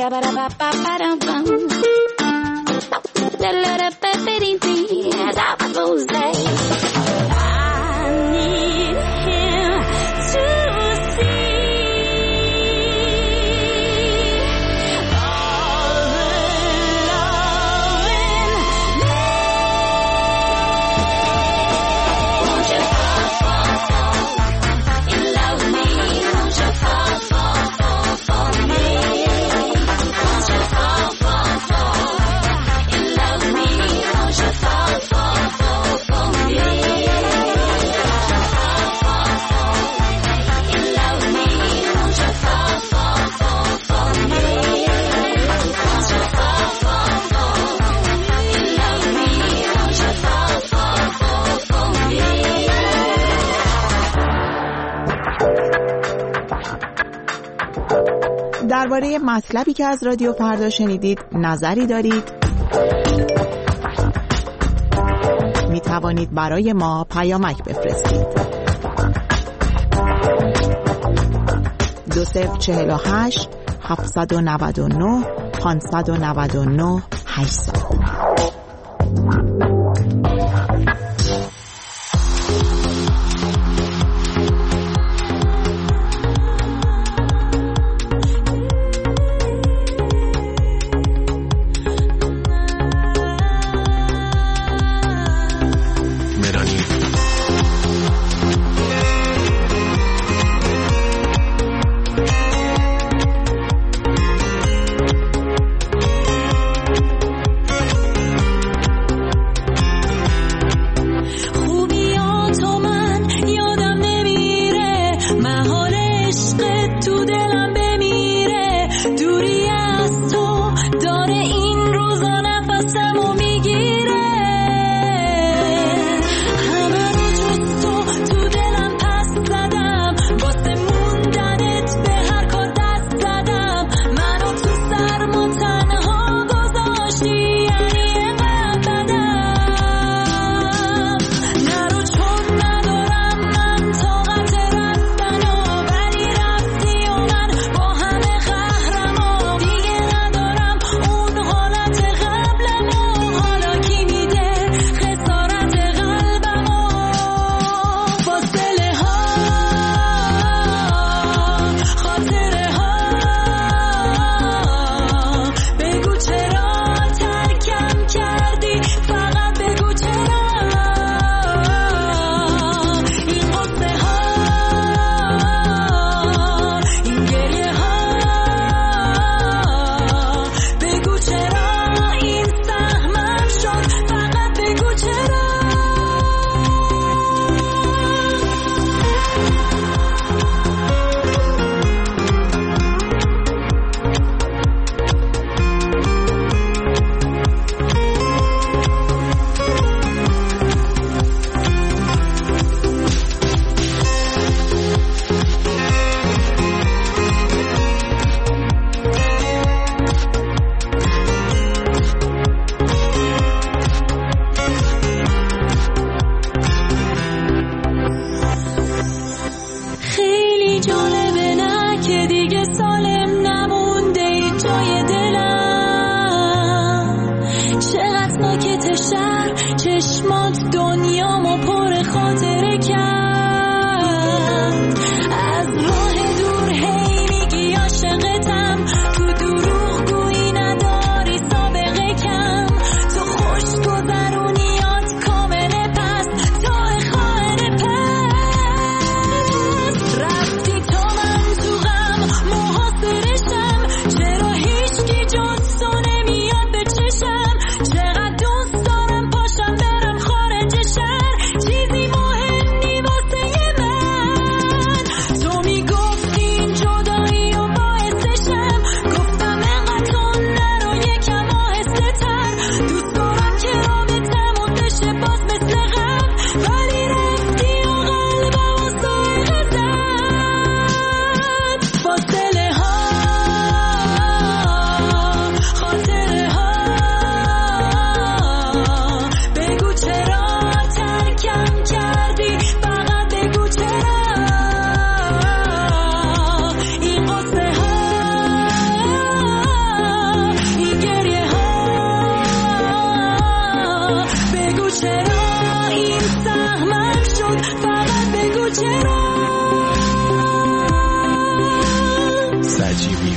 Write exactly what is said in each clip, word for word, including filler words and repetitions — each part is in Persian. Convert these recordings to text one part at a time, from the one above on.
درباره مطلبی که از رادیو فردا شنیدید نظری دارید؟ می توانید برای ما پیامک بفرستید. دو صفر چهل و هشت هفتصد و نود و نه پانصد و نود و نه هشتصد.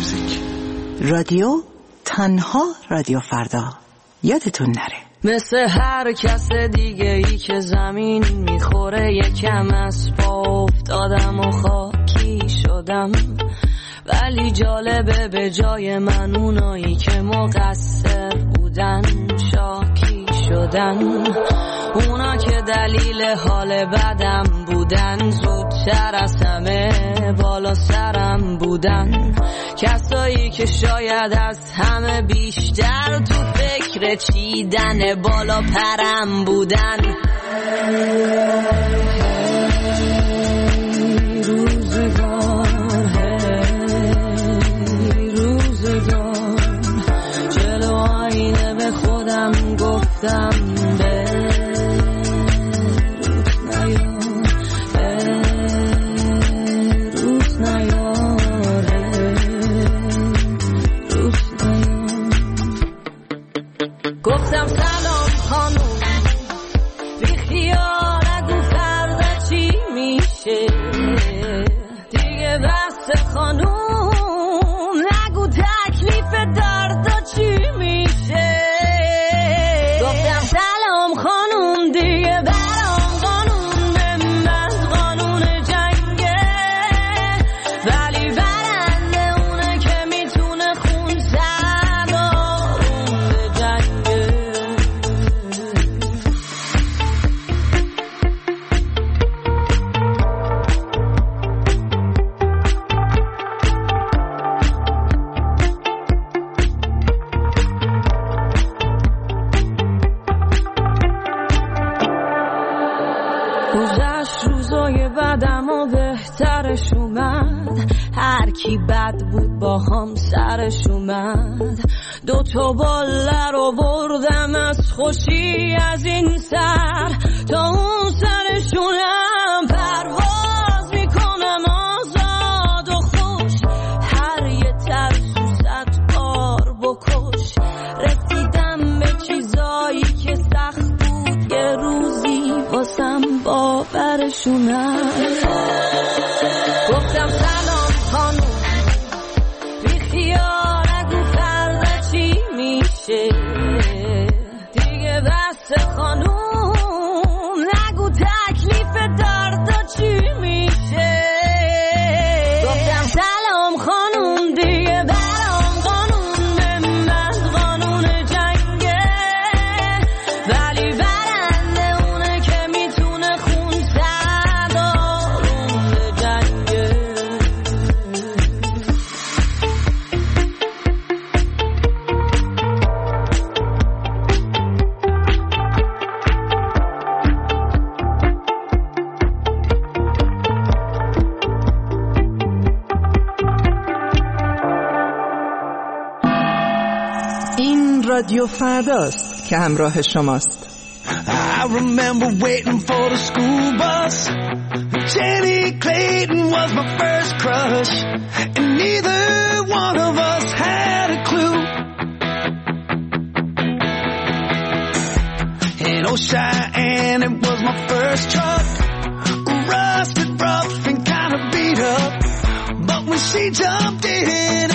music. رادیو تنها رادیو فردا. یادتون نره مثل هر کس دیگه ای که زمین میخوره یکم از پا افتادم و خاکی شدم، ولی جالبه به جای من اونایی که مقصر بودن شاکی شدن. اونا که دلیل حال بدم بودن زودتر از همه بالا سرم بودن. کسایی که شاید از همه بیشتر تو فکر چیدن بالا پرم بودن. روزگار هی روزگار جلو آینه به خودم گفتم به گفتم سلام خانوم، بی خیال نگو فردا چی میشه دیگه، بس خانوم نگو تکلیف دردا چی میشه. گفتم سلام خانوم دیگه برام قانون من قانون جنگه، ولی برنده اونه که میتونه خون زد آروم به جنگه. گذشت روزای بعدم و بهترش اومد، هر کی بد بود با هم سرش اومد. دو تا باله رو بردم از خوشی از این سر تا اون سرشونم پرواز میکنم آزاد و خوش. هر یه ترسو صد بار بکش، رسیدم به چیزایی که سخت بود یه روزی واسم باورشونم. گفتم سلام خانوم، بی خیال نگو فردا چی میشه دیگه، بس خانوم نگو تکلیف دردا چی میشه. گفتم سلام خانوم دیگه برام قانون من قانون جنگه، ولی برنده اونه که میتونه خون زد آروم به جنگه. این رادیو فرداست که همراه شماست. I remember waiting for the school bus. Jenny Clayton was my first crush, and neither one of us had a clue. And oh Cheyenne, it was my first truck, rusted, rough, and kind of beat up. But when she jumped in